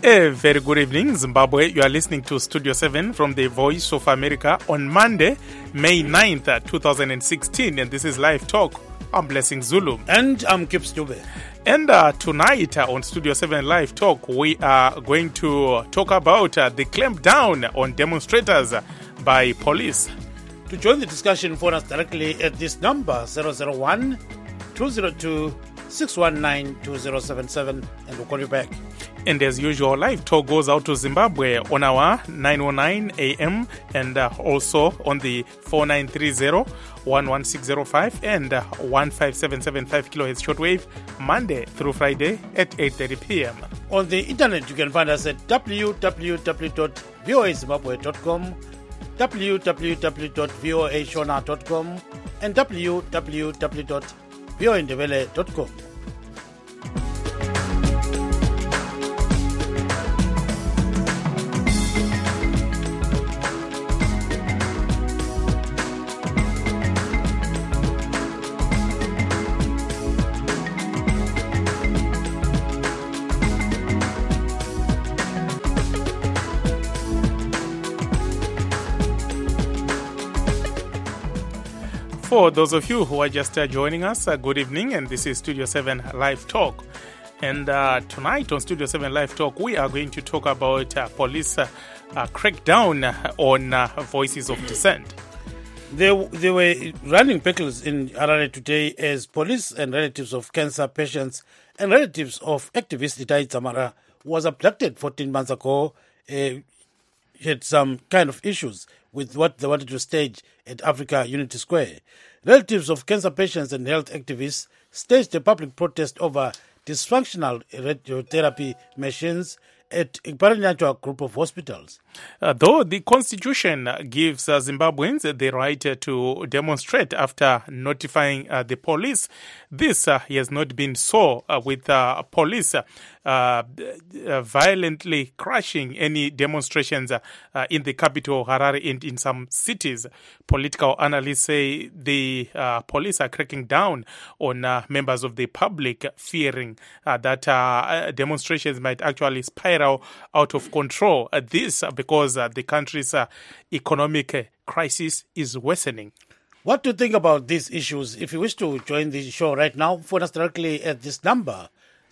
A very good evening, Zimbabwe. You are listening to Studio 7 from the Voice of America on Monday, May 9th, 2016. And this is Live Talk. I'm Blessing Zulu. And I'm Kip Stube. And tonight on Studio 7 Live Talk, we are going to talk about the clampdown on demonstrators by police. To join the discussion, phone us directly at this number, 001-202-619-2077, and we'll call you back. And as usual, Live Talk goes out to Zimbabwe on our 909 AM and also on the 4930, 11605 and 15775 kilohertz shortwave, Monday through Friday at 8:30 p.m. On the internet, you can find us at www.voazimbabwe.com, www.voashona.com, and www.voindebele.com. For those of you who are just joining us, good evening, and this is Studio 7 Live Talk. And tonight on Studio 7 Live Talk, we are going to talk about police crackdown on voices of dissent. There were running battles in Harare today as police and relatives of cancer patients and relatives of activist Itai Dzamara, who was abducted 14 months ago, had some kind of issues with what they wanted to stage at Africa Unity Square. Relatives of cancer patients and health activists staged a public protest over dysfunctional radiotherapy machines at Iparanatwa group of hospitals. Though the constitution gives Zimbabweans the right to demonstrate after notifying the police, this has not been so with police violently crushing any demonstrations in the capital, Harare, and in some cities. Political analysts say the police are cracking down on members of the public, fearing that demonstrations might actually spiral out of control. This because the country's economic crisis is worsening. What do you think about these issues? If you wish to join the show right now, phone us directly at this number,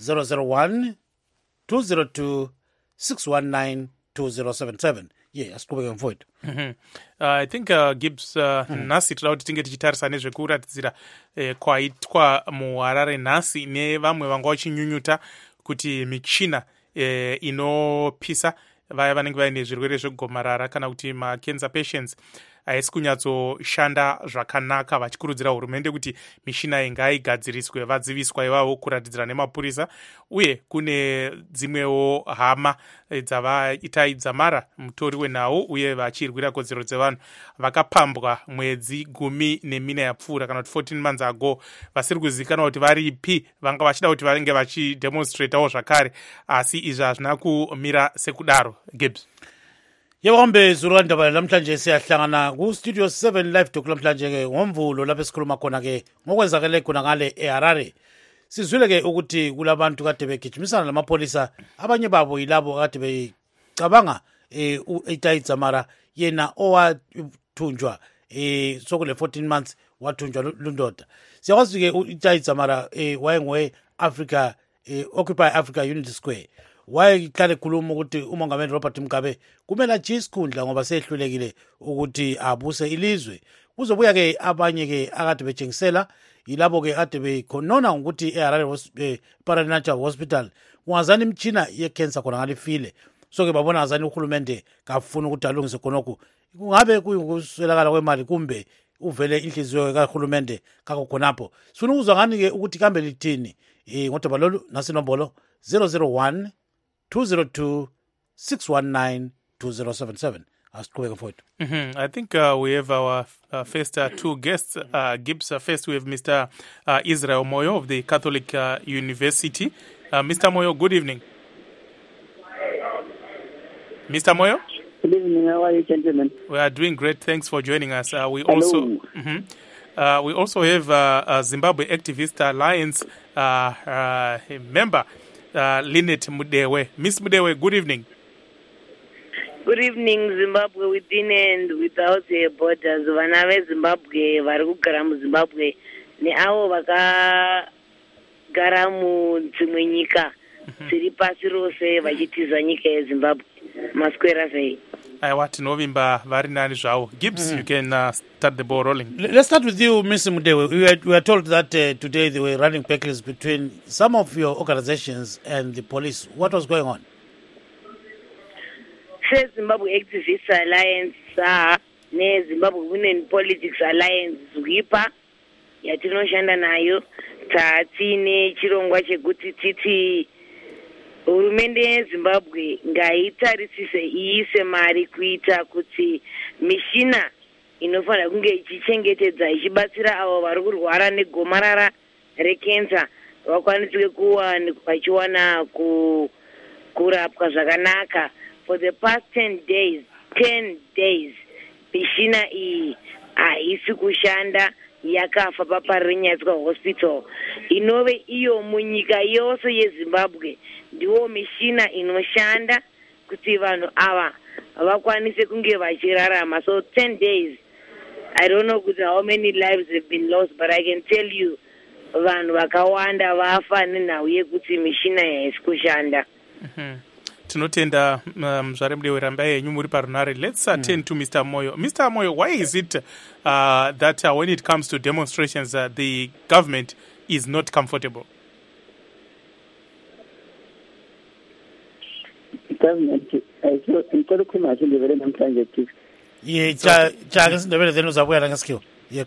001-202-619-2077. Yeah, asikubekem for it. I think Gibbs nhasi toda kuti tinge tichitarisa nezvekuratidzira kwaitwa muHarare nhasi nevamwe vanga vachinyunyuta kuti michina inopisa vaya vanenge vaine zvirwere zvegomarara kana kuti macancer patients haisi kunyatsoshanda zvakanaka, vachikurudzira hurumende kuti mishina iyi ngaigadziriswe, vadziviswa ivavo kuratidzira nemapurisa. Uye kune dzimwewo hama dzavaita Dzamara, mutori wenhau uye vachirwira kodzero dzevanhu, vakapambwa mwedzi 14 yapfuura kana kuti 14 months ago, vasiri kuzivikanwa kuti varipi, vanga vachida kuti vanenge vachidemonstratawo zvakare, asi izvi hazvina kumira sekudaro. Gibbs. Yewambe zuru ndaba namhlanje siyahlangana ku Studio 7 Live Talk namhlanje ke ngomvulo lapho esikhuluma khona ke ngokwenzakele khona ngale eHarare. Sizwile ke ukuthi kulabantu kade begijimisana lamapolisa, abanye babo yilabo kade becabanga uItai Dzamara yena owathunjwa sokule 14 months wathunjwa lundoda. Siyakwazi ke uItai Dzamara wayengowe Africa Occupy Africa Unity Square. Wayehlale khuluma ukuthi umongameli Robert Mugabe kumele ajike isikhundla ngoba sehlulekile ukuthi abuse ilizwe. Kuzobuya ke abanye ke akade betshengisela yilabo ke ade bekhonona ukuthi eHarare Paranatwa Hospital kungazani imtshina yecancer khona ngalifile. So ke babona azani uhulumende kafuna ukuthi alungise khonokho. Kungabe kuyikuswelakala kwemali kumbe uvele inhliziyo kahulumende kako khonapho. Sifuna ukuzwa ngani ke ukuthi kambe lithini ngodaba lolu nasinombolo 001-202-619-2077. I think we have our first two guests. Gibbs, first we have Mr. Israel Moyo of the Catholic University. Mr. Moyo, good evening. Mr. Moyo? Good evening. How are you, gentlemen? We are doing great. Thanks for joining us. We also have Zimbabwe Activist Alliance member Lynette Mudewe. Miss Mudewe, good evening. Good evening, Zimbabwe, within and without borders. Vana veZimbabwe vari kugara muZimbabwe neavo vakagara mudzimwe nyika dziri pasi rose vachitiza nyika yeZimbabwe. Maswera sei? Aiwa, tinovimba vari nani zvavo. Gibbs, you can start the ball rolling. Let's start with you, Mr. Mudewe. We were told that today they were running battles between some of your organizations and the police. What was going on? Zimbabwe Activists Alliance neZimbabwe Women Politics Alliance ZWIPA yatinoshanda nayo tatine chirongwa chekuti titi hurumende yeZimbabwe ngaitarisise iise mari kuita kuti mishina inofanira kunge ichichengetedza ichibatsira avo vari kurwara negomarara rekensa vakwanisike vachiwana kurapwa zvakanaka. For the past 10 days, mishina iyi haisi kushanda yakafa paparinyatswa hospital. Inove iyo munyika yose yeZimbabwe ndiwo mishina inoshanda kuti vanhu ava vakwanise kunge vachirarama. So 10 days, I don't know how many lives have been lost, but I can tell you vanhu vakawanda vafa nenhau yekuti mishina haisi kushanda. Tinotenda mzvare Mudewe rambai yenyu muri parunare. Let's turn to Mr. Moyo. Mr. Moyo, why is it that when it comes to demonstrations the government is not comfortable? Government, ngicela ukukhuluma nje ndivele namhlanje chief. Cha sindebele then uzabuya la ngesikhiwo.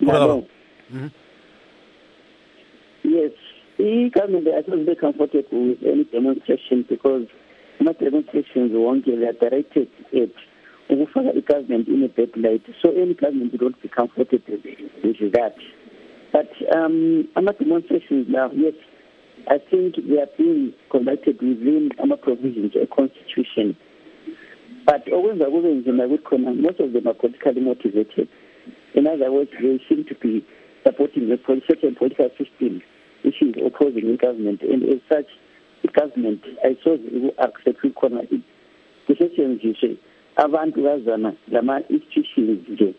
Yes, the government is not very comfortable with any demonstration because not demonstrations won't get directed at ukufaka government in a bad light. So any government would not be comfortable with that. But demonstrations now, yes, I think they are being conducted within provisions of constitution. But most of them are politically motivated. In other words, they seem to be supporting the certain political system which is opposing the government, and as such, the government, I saw who accept the decisions you say, abantu bazana lama institutions to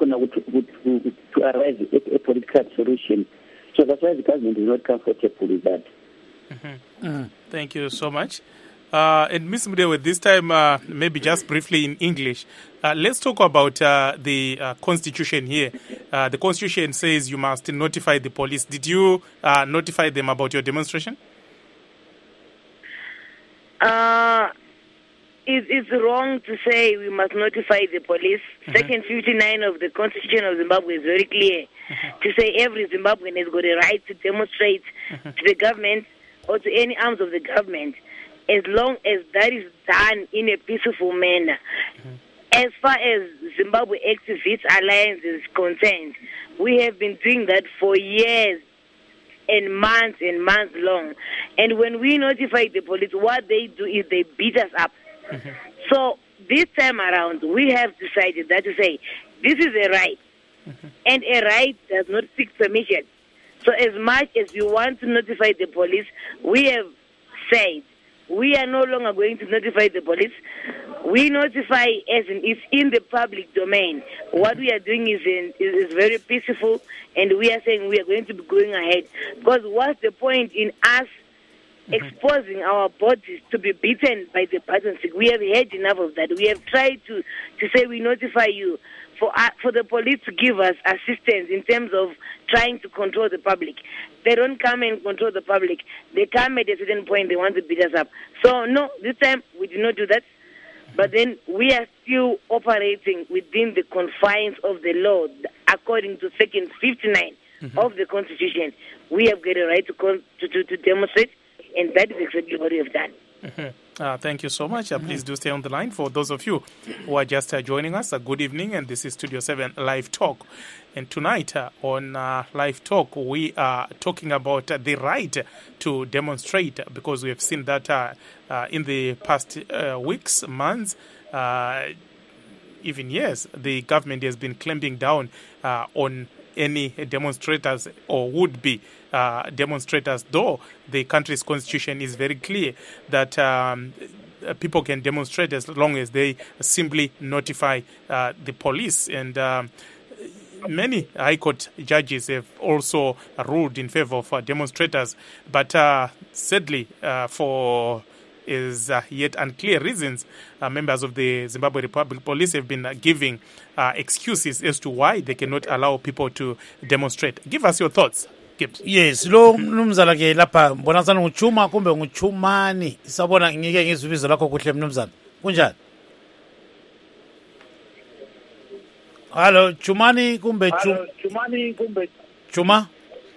arrive at a political solution. So that's why the government is not comfortable with that. Thank you so much. And Ms. Mudewe, this time, maybe just briefly in English, let's talk about the constitution here. The constitution says you must notify the police. Did you notify them about your demonstration? It's wrong to say we must notify the police. Section 59 of the Constitution of Zimbabwe is very clear to say every Zimbabwean has got a right to demonstrate to the government or to any arms of the government as long as that is done in a peaceful manner. As far as Zimbabwe Activists Alliance is concerned, we have been doing that for years and months long. And when we notify the police, what they do is they beat us up. So this time around, we have decided that to say, this is a right. And a right does not seek permission. So as much as you want to notify the police, we have said, we are no longer going to notify the police. We notify as it's in the public domain. What we are doing is very peaceful, and we are saying we are going to be going ahead. Because what's the point in us exposing our bodies to be beaten by the button stick? We have had enough of that. We have tried to say we notify you for the police to give us assistance in terms of trying to control the public. They don't come and control the public. They come at a certain point, they want to beat us up. So no, this time we did not do that. But then we are still operating within the confines of the law according to Section 59 of the Constitution. We have got a right to demonstrate, and that is exactly what we have done. Thank you so much. Please do stay on the line. For those of you who are just joining us, good evening, and this is Studio 7 Live Talk. And tonight on Live Talk, we are talking about the right to demonstrate, because we have seen that in the past weeks, months, even years, the government has been clamping down on any demonstrators or would be demonstrators, though the country's constitution is very clear that people can demonstrate as long as they simply notify the police. And many High Court judges have also ruled in favor of demonstrators, but sadly, for yet unclear reasons, members of the Zimbabwe Republic Police have been giving excuses as to why they cannot allow people to demonstrate. Give us your thoughts, Gibbs. Yes, lo mnumzana ke lapha mbona sana nguchuma kumbe nguchumani. Isabona ngike ngizibizo lakho kuhle mnumzana. Kunjani? Hello, Chumani kumbe Chuma?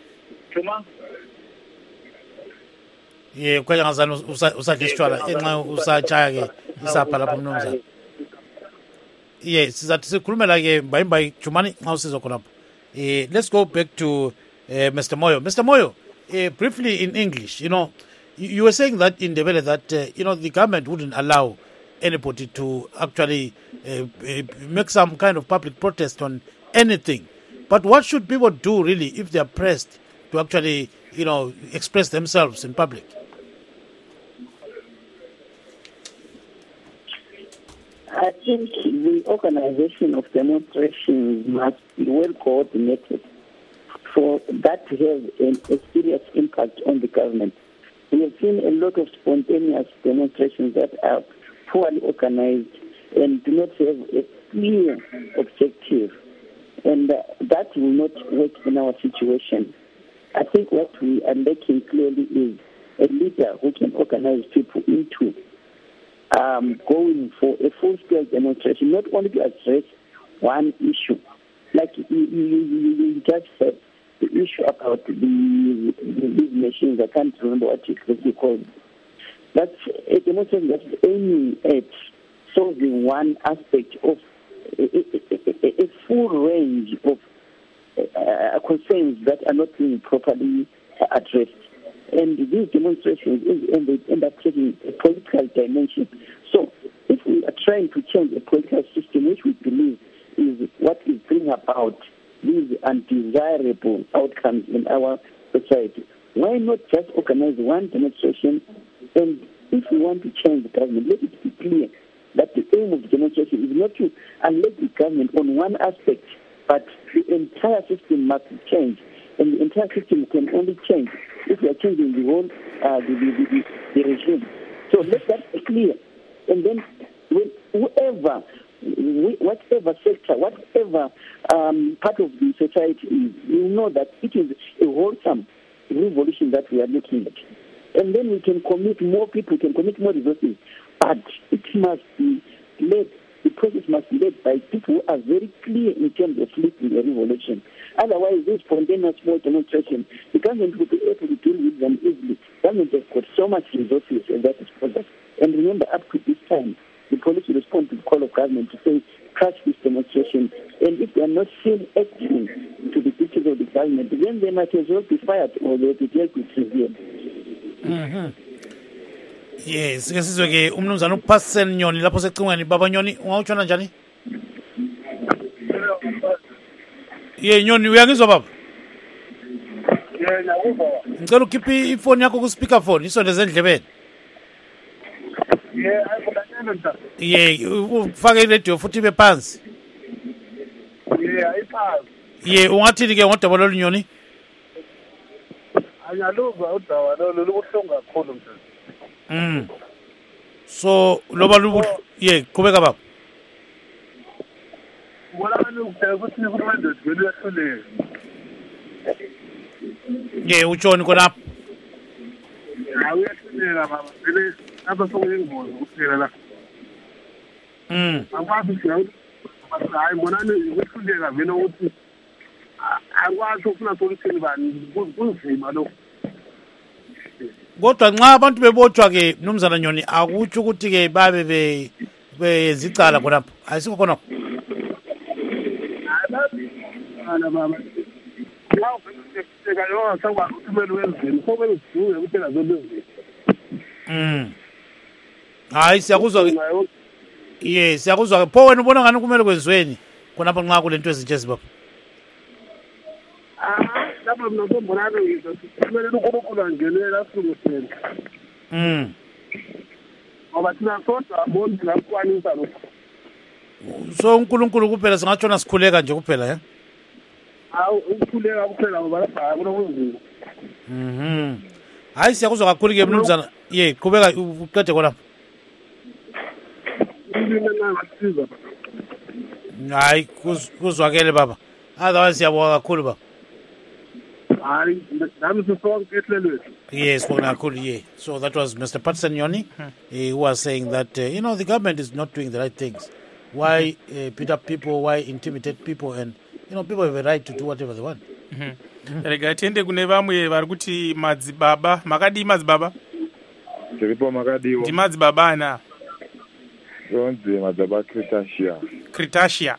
Yeah, kwaya ngazana usadishwala enxa usachaya ke isapha lapha mnumzana. Yes, sizathi sikhulumela ke mbayimbayi Chumani nxa usizwa khonapho. Let's go back to Mr. Moyo. Mr. Moyo, briefly in English, you were saying that in Ndebele that, the government wouldn't allow anybody to actually make some kind of public protest on anything. But what should people do really if they are pressed to actually, express themselves in public? I think the organization of demonstrations must be well coordinated for that to have a serious impact on the government. We have seen a lot of spontaneous demonstrations that are poorly organized and do not have a clear objective, and that will not work in our situation. I think what we are lacking clearly is a leader who can organize people into going for a full-scale demonstration, not only to address one issue. Like you just said, the issue about these machines, I can't remember what it's exactly called. That's a demonstration that's aiming at solving one aspect of a full range of concerns that are not being properly addressed. And these demonstrations end up taking a political dimension. So if we are trying to change a political system, which we believe is what is bringing about these undesirable outcomes in our society, why not just organize one demonstration? And if we want to change the government, let it be clear that the aim of the demonstration is not to elect the government on one aspect, but the entire system must change. And the entire system can only change if we are changing the whole the regime. So let that be clear. And then whatever sector, whatever part of the society is, you know that it is a wholesome revolution that we are looking at. And then we can commit more people, can commit more resources. But it must be led, the process must be led by people who are very clear in terms of leading a revolution. Otherwise, this spontaneous small demonstration, the government will be able to deal with them easily. The government has got so much resources at that disposal. And remember, up to this time, the police will respond to the call of government to say, crush this demonstration. And if they are not seen acting to the duties of the government, then they might as well be fired or they will be dealt with severely. Yes, ke sizwe ke umnumzana uPasel Nyoni lapho secingweni. Baba Nyoni, ungawutshona njani? Nyoni, uyangizwa baba? Ngiyakuzwa. Ngicela ukhiphe ifoni yakho ku speaker phone, isondeze endlebeni. Ufake iradio futhi ibe phansi. Ayiphansi. Ungathini ke ngodaba lolu Nyoni? Angaluzwa udaba lolu lubuhlungu kakhulu mfana. So loba qhubeka baba. Wala abantu ukuthi uhulumende wethu uyahluleka. Utshoni khonapho. Uyahluleka baba. Vele apha sokuyingozi kuphela la. Akwazi ukuthi hayi mbonani ukuhluleka vele ukuthi akwazi ukufuna solution bani kunzima lokho. Kodwa nxa abantu bebotshwa ke mnumzana Nyoni akutsho ukuthi ke babe bezicala khonapho. Ayisikho khonapho. Ana baba. Yawu seka yona sakwa ukuthumela wenzeni. Sobe usiduke ukuthi ngazolwenza. Hayi siyakuzwa ke. Siyakuzwa ke. Pho wena ubona ngani kumele kwenziweni khonapho nxa kulento ezinje zibaba? lapha mina sombonake kumele uNkulunkulu angenele asifundisele ngoba thina sodwa bonke ngakukwanisa lokho. So uNkulunkulu kuphela singatshona sikhuleka nje kuphela ya? Hawu ukukhuleka kuphela ngoba lapha kunokunzima. Hayi siyakuzwa kakhulu ke mnumzana. Ye qhubeka uqede khona. Hayi kuzwakele baba. Otherwise siyabonga kakhulu baba. Hayi nami sisonke ehlelweni. Yes, cool, yeah. So that was Mr. Patson Yoni, who was saying that, the government is not doing the right things. Why beat up people, why intimidate people, and, people have a right to do whatever they want. Rega tiende kune vamwe vari kuti madzibaba, makadi madzibaba? Tiripo makadiwo. Ndi madzibaba ana? Ronzi madzibaba Cretaceous. Cretaceous.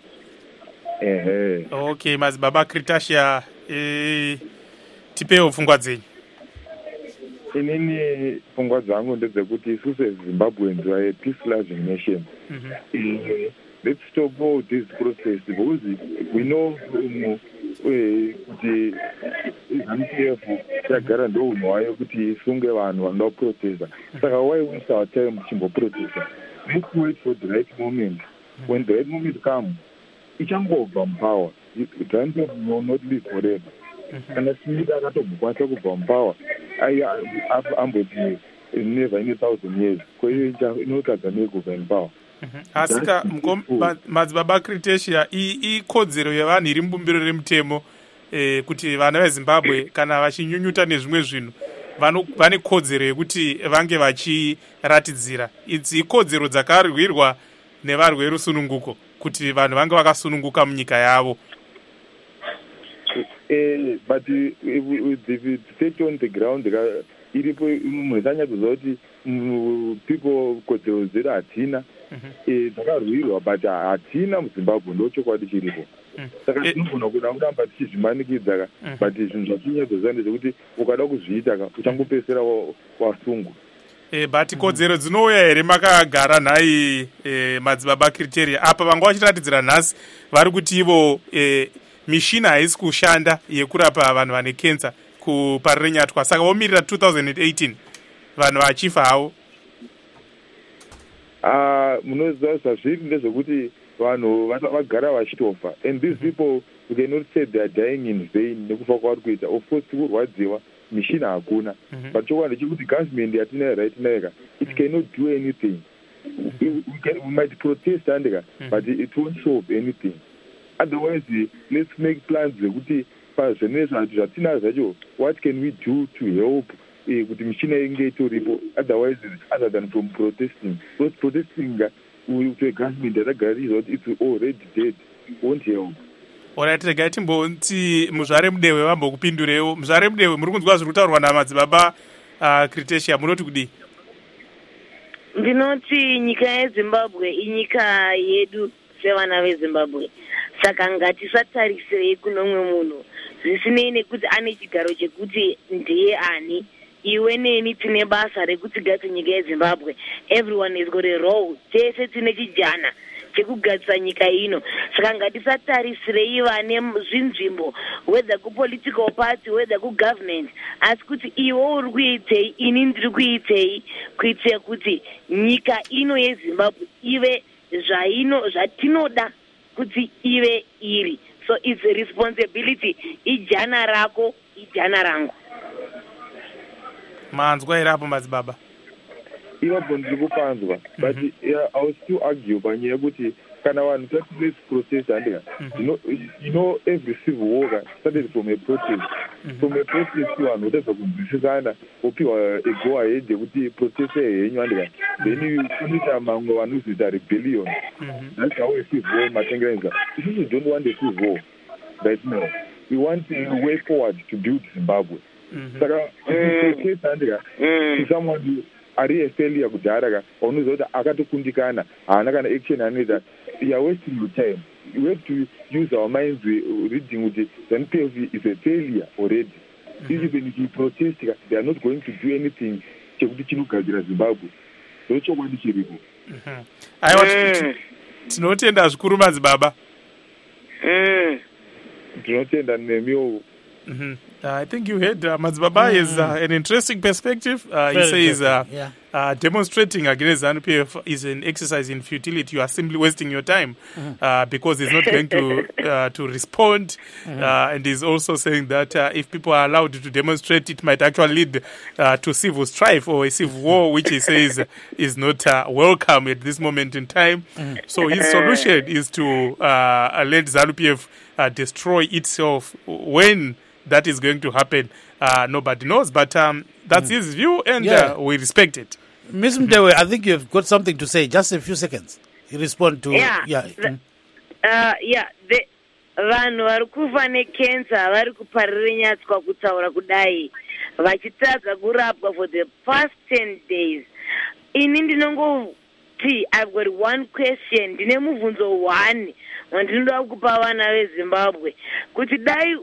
Okay, madzibaba Cretaceous. Tipewo pfungwa dzenyu. Inini pfungwa dzangu ndedzekuti isusu eZimbabweans are a peace-loving nation. Let's stop all this protest because we know kuti ZANU-PF yagara ndounhu wayo kuti isunge vanhu vanoda kuprotesta. Saka why waste our time tichimboprotesta? Let's wait for the right moment. When the right moment comes, ichangobva mupower. ZANU-PF will not live forever. Kana Smith akatobukwanisa kubva mupower amboti never in 1,000 years koiyo inotadza nekubva mupower. Asika madzibaba Cretaceous ikodzero yevanhu iri mubumbiro remutemo kuti vana veZimbabwe kana vachinyunyuta nezvimwe zvinhu vane kodzero yekuti vange vachiratidzira. Idzi ikodzero dzakarwirwa nevarwi verusununguko kuti vanhu vange vakasununguka munyika yavo. But with the state on the ground, iripo munhu tanyatsoziva kuti people kodzero dzedu hatina dzakarwirwa but hatina muZimbabwe ndochokwadi chiripo. Saka tinogona kuda kuramba tichizvimanikidza but zvinhu zvatinyatsoziva ndezvekuti ukada kuzviita uchangopedzisira wasungwa. But kodzero dzinouya here makagara nhai madzibaba Cretaceous apa vanga vachiratidzira nhasi vari kuti ivo mishina haisi kushanda yekurapa vanhu vane kensa kuparirenyatwa saka vomirira 2018 vanhu vachifa havo. Munoziva zvazviri ndezvekuti vanhu vagara vachitofa and these people we cannot say they are dying in vain nekufa kwavari kuita. Of course tikurwadziwa mishina hakuna but chokwadi chekuti government yatinayo right nayo it cannot do anything. We might protest andika but it won't solve anything. Otherwise, let's make plans kuti zvatinazvo zvacho what can we do to help kuti mishina inge itoripo. Otherwise, other than from protesting, because protesting to a government yatagaridzwa kuti it's already dead won't help. Alright, regai timboti muzvare mudewe vambokupindurewo. Muzvare mudewe muri kunzwa zviri kutaurwa namadzibaba Cretaceous munoti kudii? Ndinoti nyika yeZimbabwe inyika yedu sevana veZimbabwe. Saka ngatisatarisirei kuno mumwe munhu zvisinei nekuti ane chigaro chekuti ndiye ani. Iwe neni tine basa rekutsigadzisa nyika yeZimbabwe. Everyone has got a role. Tese tine chijana chekugadzisa nyika ino. Saka ngatisatarisirei vane zvinzvimbo whether kupolitical party whether kugovernment asi kuti iwe uri kuitei ini ndiri kuitei kuitira kuti nyika ino yeZimbabwe ive zvatinoda kuti ive iri. So it's a responsibility. Ijana rako, ijana rangu. Manzwa irapo madzibaba. Iwapo ndiri kupanzwa but I will still argue panyaya yekuti kana vanhu let's protest andika every civil war started from a protest. From a protest vanhu votadza kunzwisisana vopiwa a go ahead yekuti protest henyu andika then kunoita mamwe vanozoita rebellion. That's how a civil war matengerenza. We don't want a civil war right now. We want a way forward to build Zimbabwe. Saka protest andika someone ari failure kudhara unoziva kuti akatokundikana haana kana action anoita. You are wasting your time. We have to use our minds reading with ZANU-PF is a failure already. Even if you protest, they are not going to do anything chekuti chinogadzira Zimbabwe. Ndochokwadi chiripo. Aiwa tinotenda zvikuru madzibaba. Tinotenda nemiwo. I think you heard Mazbaba is an interesting perspective. He says demonstrating against ZANU-PF is an exercise in futility. You are simply wasting your time because it's not going to respond. And he's also saying that if people are allowed to demonstrate, it might actually lead to civil strife or a civil war, which he says is not welcome at this moment in time. So his solution is to let ZANU-PF destroy itself. When that is going to happen, nobody knows. But that's his view, and we respect it. Ms. Mdewe, I think you've got something to say. Just a few seconds. You respond to... vanhu vari kufa nekensa vari kuparire nyatswa kutaura kudai vachitadza kurapwa for the past 10 days. Ini ndinongoti I've got one question, ndine mubvunzo 1 wandinoda kupa vana veZimbabwe, kuti dai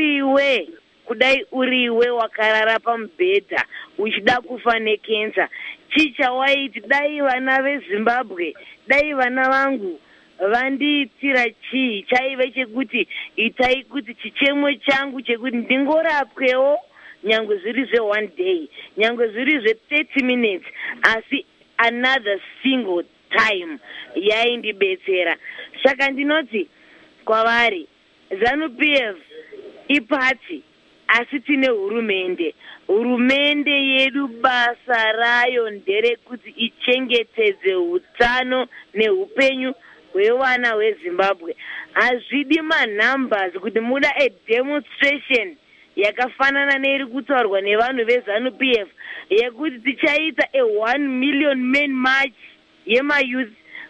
uriwe wakarara pamubhedha uchida kufa nekensa, chichawaiti dai vana veZimbabwe, dai vana vangu vandiitira chii? Chaive chekuti itai kuti chichemo changu chekuti ndingorapwewo nyangwe zviri zve1 day, nyangwe zviri zve30 minutes, asi another single time yaindibetsera. Saka ndinoti kwavari ZANU-PF ipati, asi tine hurumende yedu basa rayo nderekuti ichengetedze utano neupenyu hwevana veZimbabwe. Hazvidi manumbers kuti muda a demonstration yakafanana neiri kutaurwa nevanhu veZANU-PF yekuti tichaita a 1 million men march yemayouth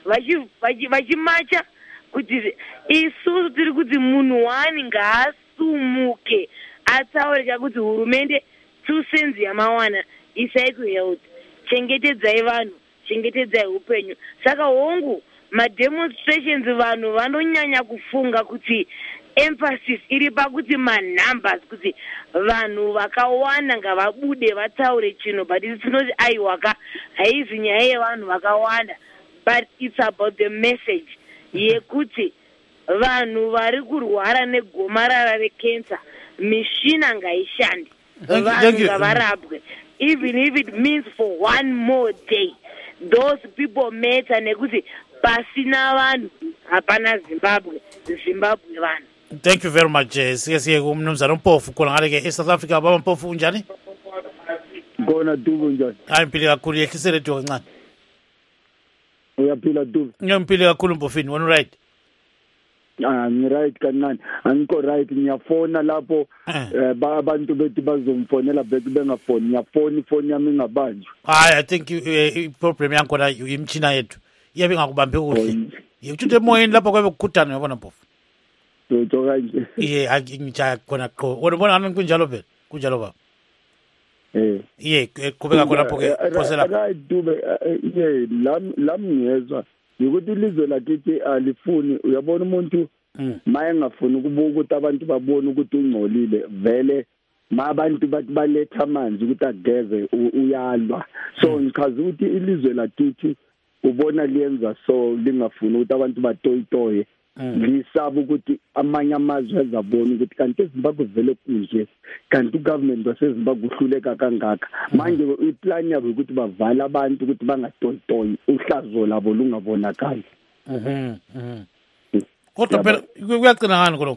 vachimacha kuti isusu tiri kuti munhu wani ngaasumuke ataurika kuti hurumende 2 cents yamawana isai kuhealth, chengetedzai vanhu, chengetedzai upenyu. Saka hongu mademonstrations vanhu vanonyanya kufunga kuti emphasis iri pakuti manumbers, kuti vanhu vakawanda ngavabude vataure chino, but tinoti aiwaka haizi nyaya yevanhu vakawanda, but it's about the message yekuti vanhu vari kurwara negomarara rekensa mishina ngaishande, vanhu ngavarapwe, even if it means for 1 more day. Those people matter nekuti pasina vanhu hapana Zimbabwe vanhu. Thank you very much. Siye umnumzana Mpofu khona ngale ke eSouth Africa. Baba Mpofu unjani? Khona Dubu njani? Ngiphile kakhulu, yehlisele radio kancane. Uyaphila Dubu? Ngiphile kakhulu Mpofini, wena right? Ni right kancane. Angikho right, ngiyafona lapho abantu bethi bazomfonela bethi bengafoni. Ngiyafona ifoni yami ingabanjwa. I think problem yakho la imchina yethu. Iyabe ngakubambe kuhle. Uthuthe emoyeni lapho kwabe kukhutana uyabona Mpofu. Utho kanje. Ngijaya khona qho. Wona ngani kunjalo phela? Kunjalo baba. Qhubeka khona lapho ke phosela. Right Dube, lam ngiyezwa. Ukuthi ilizwe lakithi alifuni, uyabona umuntu maye ngafuni ukubuka ukuthi abantu babone ukuthi ungcolile vele abantu bathi baletha amanzi ukuthi ageze uyalwa. So ngichaza ukuthi ilizwe lakithi ubona liyenza so lingafuni ukuthi abantu batoyitoye, lisaba ukuthi amanye amazwe azabona ukuthi kanti eZimbabwe vele kunje, kanti ugovernment waseZimbabwe uhluleka kangaka. Manje iplan yabo ukuthi bavala abantu ukuthi bangatoyitoyi, uhlazo labo lungabonakali. Kodwa phela kuyagcina ngani koloko?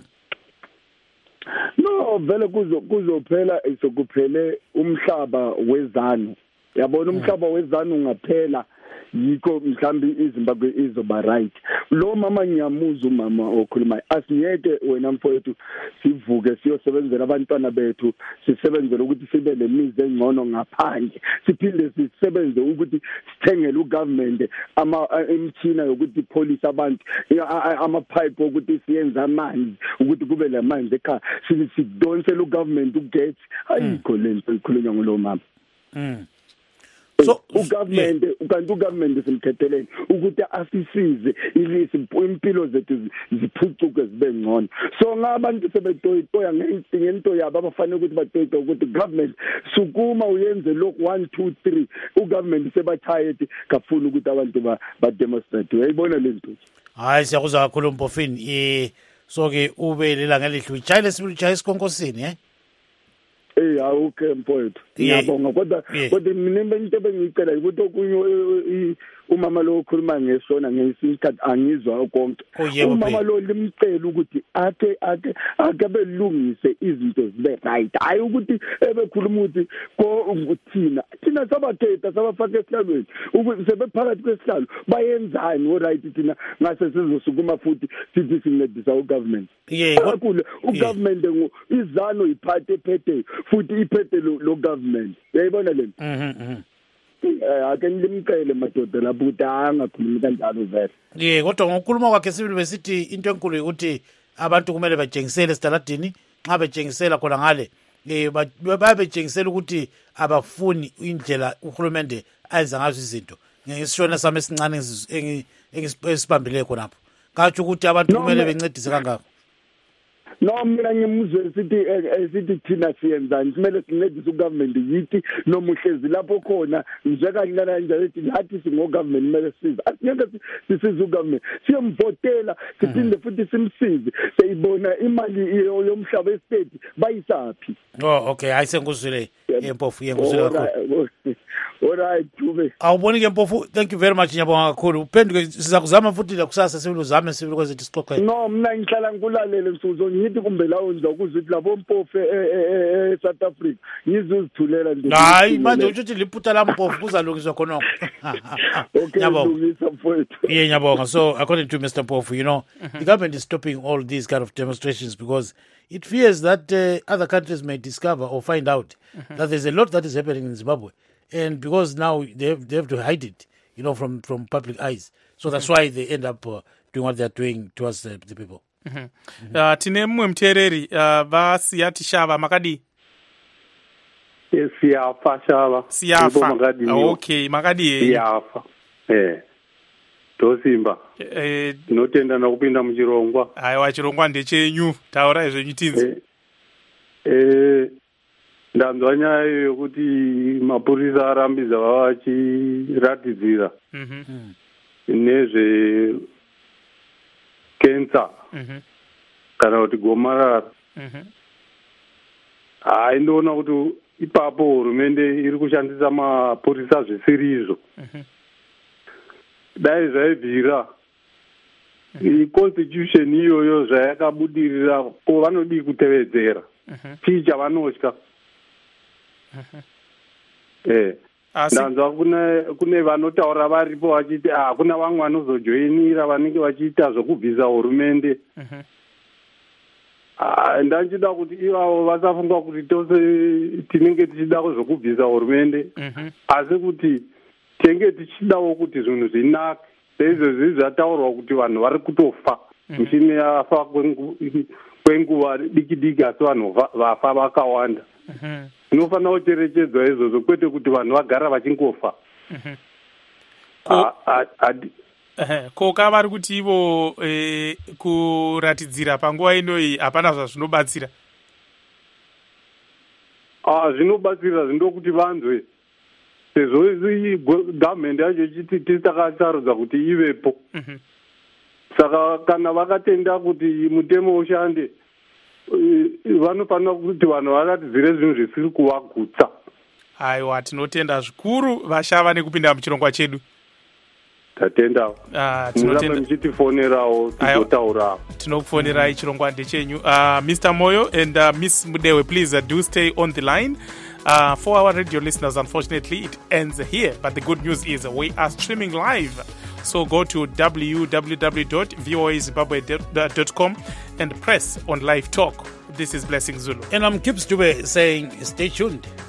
No, vele kuzophela isokuphele umhlaba wezanu. Yabona umhlaba wezanu ungaphela, yikho mhlambi iZimbabwe izoba right. Lo mama ngiyamuza umama okhuluma, asiyeke wena mfowethu sivuke siyosebenzela abantwana bethu, sisebenzele ukuthi sibe lemizi engcono ngaphandle, siphinde sisebenze ukuthi sithengele ugovernment imchina yokuthi police abantu, ama pipe ukuthi siyenza amanzi ukuthi kube lamanzi ekhaya, sidonsela ugovernment ugets. Ayikho lento ikhulunywa ngulo mama. So ugovernment simkhetheleni ukuthi asisize impilo zethu ziphucuke zibe ngcono. So ngabantu sebetoyitoya ngento yabo abafanele ukuthi batoyitoya ukuthi government sukuma uyenze lokhu 1 2 3, ugovernment sebathired kafuna ukuthi abantu ba demonstrate. Uyayibona lento? Hayi siyakuzwa kakhulu Mpofini. So ke ube lelanga lehlu chayile sibuchaye iskonkosini awukhe mfowethu ngiyabonga kodwa mina into ebengicela ukuthi okunye umama lo okhuluma ngesona ngesikhathi angizwa konke umama lo limcela ukuthi ake belungise izinto zibe right hayi ukuthi ebekhuluma ukuthi thina sabathetha sabafaka esihlalweni ukuthi sebephakathi kwesihlalo bayenzani o right thina ngase sizosukuma futhi sithi sincedisa ugovernment kakhulu ugovernment izano iphathe ephethe futhi iphethe lo government uyayibona lento ake nilimcele madoda lapho ukuthi angakhulumi kanjalo vele kodwa ngokukhuluma kwakhe sibili besithi into enkulu ukuthi abantu kumele bajengisele esitaladini nxa bejengisela khona ngale babetshengisela ukuthi abafuni indlela uhulumende ayenza ngazo izinto ngesishona sami esincane esibambileyo khonapho katsho ukuthi abantu kumele bencedise kangako no mina ngimuzwe sithi thina siyenzani kumele sincedise ugovernment yithi noma uhlezi lapho khona nje kancane nje ethi nathi singogovernment kumele size asingeke sisize ugovernment siyemvotela siphinde futhi simsize seyibona imali yomhlaba estate bayisaphi okay ayisenguzwile empofu yenguzwile kakhulu alright Dube awuboni ke mpofu thank you very much nyabonga kakhulu uphenduke sizakuzama futhi la kusasa sibuzame sibili kwezethu sixoxe no mina ngihlala ngilalele msuzo ngithi kumbe la unza ukuzwa ukuthi labo mpofu South Africa ngizozithulela nje hayi manje uthi liphutha la mpofu kuzalungiswa khona okay lungisa mfowethu nyabonga so according to Mr. Mpofu the government is stopping all these kind of demonstrations because it fears that other countries may discover or find out that there's a lot that is happening in Zimbabwe. And because now they have to hide it, from public eyes. So that's why they end up doing what they're doing towards the people. Tine mwe mtereri vasiyati shava makadi. Siyafa shava. Siyafa. Okay, makadi. Siyafa. Tosimba. Notenda na kupinda mchirongwa. Aiwa chirongwa ndechenyu. Taura izvo nyitinzi. Ndanzwa nyaya yokuti mapurisa arambiza vachiratidzira nezve kensa kana kuti gomarara ndoona kuti ipapo hurumende iri kushandisa mapurisa zvisiri izvo dai zvaibvira constitution iyoyo zvayakabudirira ko vanodii kutevedzera chii chavanotya ndanzwa kune vanotaura varipo vachiti kuna vamwe vanozojoinira vanenge vachiita zvokubvisa hurumende ndachida kuti ivavo vasafunga kuti tose tinenge tichida zvokubvisa hurumende asi kuti tenge tichidawo kuti zvinhu zvinake seizvozvi zvataurwa kuti vanhu vari kutofa michini yafa kwenguva diki diki asi vanhu vafa vakawanda zvinofanira kucherechedzwa izvozvo kwete kuti vanhu vagara vachingofa ko kavari kuti ivo kuratidzira panguva inoyi hapana zvazvinobatsira zvinobatsira zvindokuti vanzwe sezvo gavhmendi yacho ichiti tisakasarudza kuti ivepo saka kana vakatenda kuti mutemo ushande vanofanira kuti vanhu varatidzire zvinhu zvisiri kuvagutsa aiwa tinotenda zvikuru vashava nekupinda muchirongwa chedu tatendawo murambe muchitifonerawo tizotaurawo tinokufonerai chirongwa ndechenyu Mr. Moyo and Miss Mudewe, please do stay on the line. For our radio listeners, unfortunately it ends here, but the good news is we are streaming live. So go to www.voazimbabwe.com and press on live talk. This is Blessing Zulu. And I'm Gibbs Dube saying stay tuned.